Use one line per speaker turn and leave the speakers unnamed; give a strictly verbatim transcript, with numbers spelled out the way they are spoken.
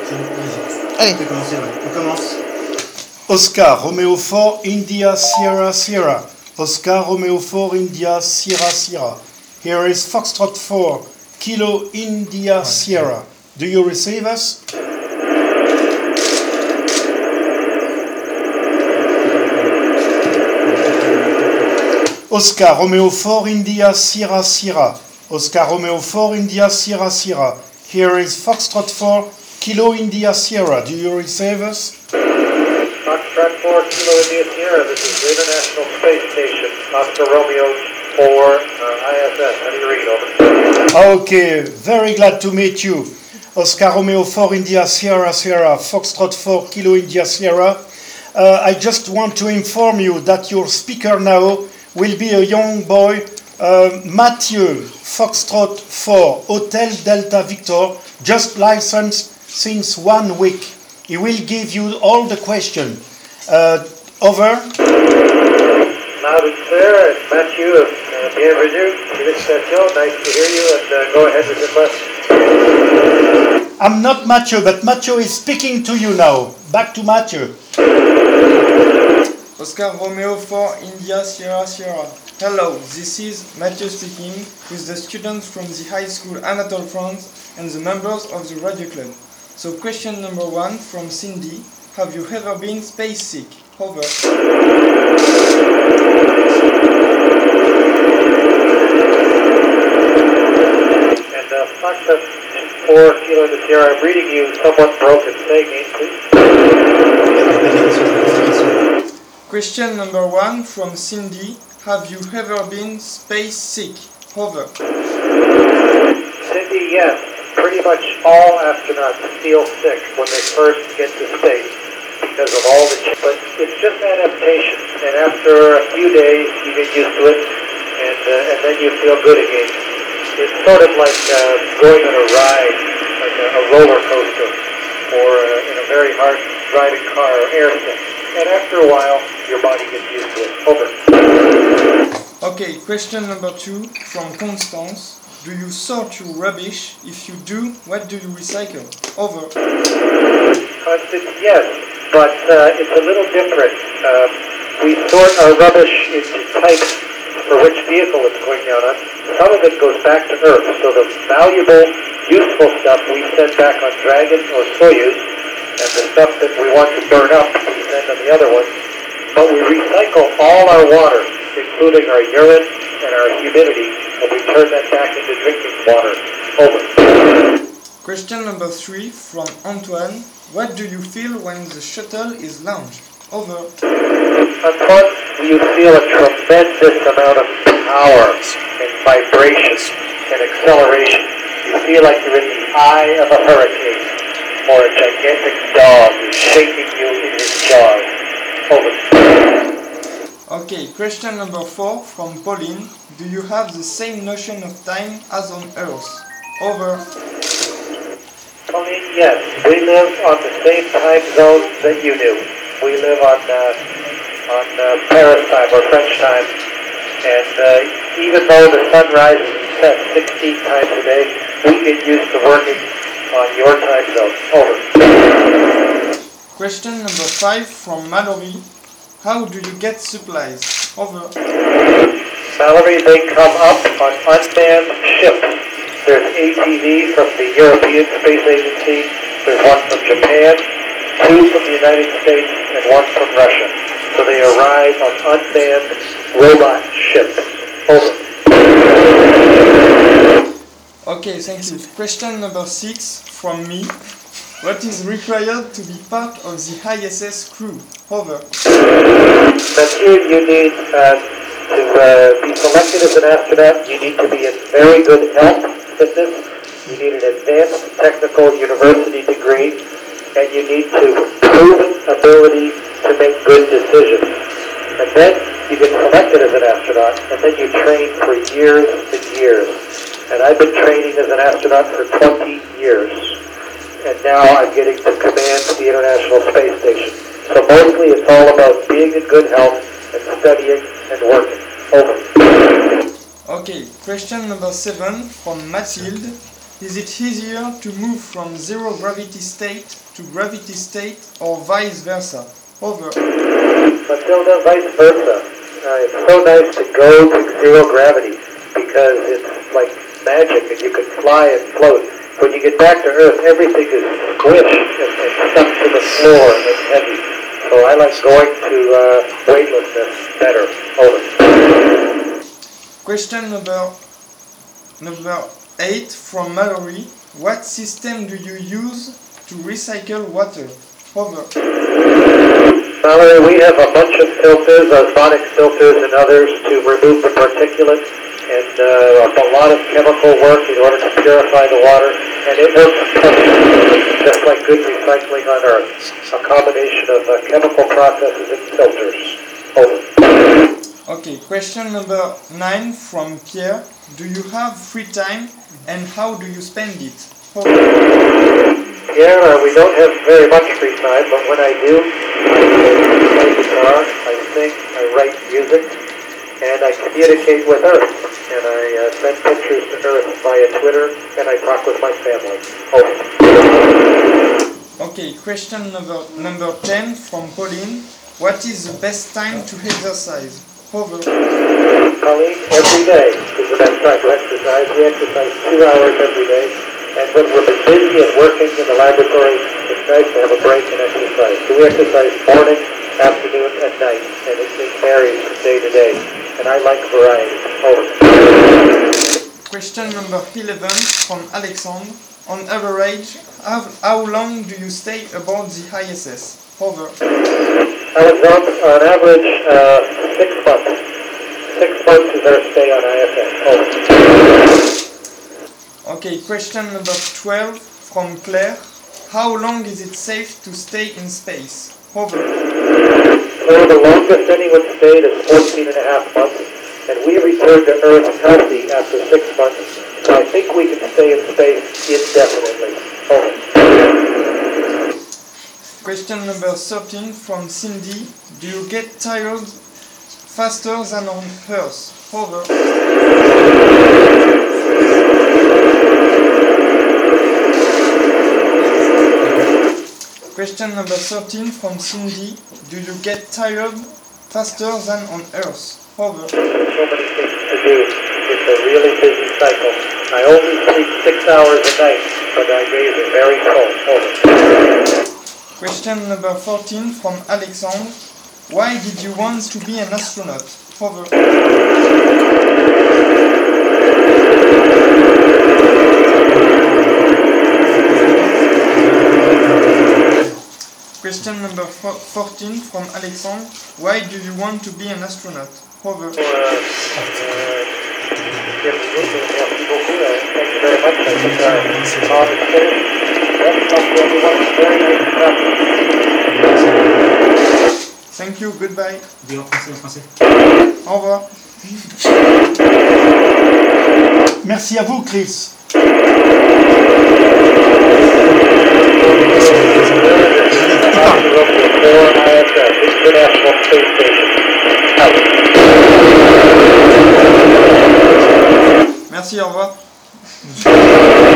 Allez.
On peut commencer, ouais. On commence.
Oscar, Romeo four, India, Sierra, Sierra. Oscar, Romeo four, India, Sierra, Sierra. Here is Foxtrot four, Kilo, India, Sierra. Do you receive us? Oscar, Romeo four, India, Sierra, Sierra. Oscar, Romeo four, India, Sierra, Sierra. Here is Foxtrot four, Kilo, India, Sierra. Do you receive us?
Foxtrot four, Kilo, India, Sierra. This is the International Space Station. Oscar Romeo four, uh, I S S. How do you read? Over.
Okay, very glad to meet you. Oscar Romeo four, India, Sierra, Sierra. Foxtrot four, Kilo, India, Sierra. Uh, I just want to inform you that your speaker now will be a young boy, uh, Mathieu, Foxtrot four, Hotel Delta Victor, just licensed since one week. He will give you all the questions. Uh, over.
Loud and clear, and Mathieu, uh, bienvenue to this station. Nice to hear you, and uh, go ahead with your question.
I'm not Mathieu, but Mathieu is speaking to you now. Back to Mathieu.
Oscar Romeo four, India, Sierra, Sierra. Hello, this is Mathieu speaking with the students from the high school Anatole France and the members of the radio club. So question number one from Cindy. Have you ever been space sick? Over.
And uh, Foxtrot four, Kilo, India, Sierra, I'm reading you somewhat broken. Say again, please.
Question number one from Cindy. Have you ever been space sick? Over.
Cindy, yes. Pretty much all astronauts feel sick when they first get to space because of all the ch- but it's just adaptation, and after a few days you get used to it, and uh, and then you feel good again. It's sort of like uh, going on a ride, like a, a roller coaster, or uh, in a very hard driving car or air thing. And after a while, your body gets used to it. Over.
Okay, question number two from Constance. Do you sort your rubbish? If you do, what do you recycle? Over.
Constance, yes, but uh, it's a little different. Uh, we sort our rubbish into types for which vehicle it's going down on. Some of it goes back to Earth, so the valuable, useful stuff we send back on Dragon or Soyuz, and the stuff that we want to burn up we send on the other one. But we recycle all our water, including our urine and our humidity, and we turn that back into drinking water. Over.
Question number three from Antoine. What do you feel when the shuttle is launched? Over.
Antoine, you feel a tremendous amount of power and vibration and acceleration. You feel like you're in the eye of a hurricane, or a gigantic dog is shaking you in his jaws. Over.
Okay, question number four from Pauline. Do you have the same notion of time as on Earth? Over.
Pauline, yes. We live on the same time zone that you do. We live on uh, on uh, Paris time or French time. And uh, even though the sun rises and sets sixteen times a day, we get used to working on your time zone. Over.
Question number five from Mallory. How do you get supplies? Over.
Mallory, they come up on unmanned ships. There's A T V from the European Space Agency, there's one from Japan, two from the United States, and one from Russia. So they arrive on unmanned robot ships. Over.
Okay, thank you. Question number six from me. What is required to be part of the I S S crew? Over.
Mathieu, you need uh, to uh, be selected as an astronaut. You need to be in very good health, fitness. You need an advanced technical university degree, and you need to proven ability to make good decisions. And then you get selected as an astronaut, and then you train for years and years. And I've been training as an astronaut for twenty years. And now I'm getting to command the International Space Station. So mostly it's all about being in good health and studying and working. Over.
Okay, question number seven from Mathilde. Is it easier to move from zero gravity state to gravity state or vice versa? Over.
Matilda, vice versa. Uh, it's so nice to go to zero gravity because it's like magic and you can fly and float. When you get back to Earth, everything is squished and, and stuck to the floor and heavy. So I like going to uh, weightlessness better. Over.
Question number number eight from Mallory. What system do you use to recycle water? Over.
Mallory, we have a bunch of filters, osmotic filters and others to remove the particulate and uh, a lot of chemical work in order to purify the water, and it works perfectly, just like good recycling on Earth. A combination of uh, chemical processes and filters. Over.
Okay, question number nine from Pierre. Do you have free time and how do you spend it? Over.
Yeah, uh, we don't have very much free time, but when I do, I play guitar, I sing, I write music, and I communicate with Earth. And I uh, send pictures to Earth via Twitter, and I talk with my family. Over.
Okay, question number number ten from Pauline. What is the best time to exercise? Over.
Colleen, every day is the best time to exercise. We exercise two hours every day. And when we're busy and working in the laboratory, it's nice to have a break and exercise. So we exercise morning, afternoon, and night. And it, it varies from day to day. And I like variety. Over.
Question number eleven from Alexandre. On average, how, how long do you stay aboard the I S S? Over.
Alexandre, on average, uh, six months. Six months is our stay on I S S. Over.
Okay, question number twelve from Claire. How long is it safe to stay in space? Over.
So the longest anyone stayed is fourteen and a half months, and we returned to Earth healthy after six months, so I think we can stay in space indefinitely. Over.
Question number thirteen from Cindy. Do you get tired faster than on Earth? Over. Question number thirteen from Cindy. Do you get tired faster than on Earth? Over.
So many things to do. It's a really busy cycle. I only sleep six hours a night, but my days are very full. Over.
Question number fourteen from Alexandre. Why did you want to be an astronaut? Over. Question number fourteen from Alexandre. Why do you want to be an astronaut? Over.
Uh, uh, merci beaucoup. Uh, thank you very much. I think our talk is finished. Yes, talk to everyone. Very nice to talk to you.
Thank you. Goodbye.
Dis en français, en français.
Au revoir.
Merci à vous, Chris.
Merci, au revoir.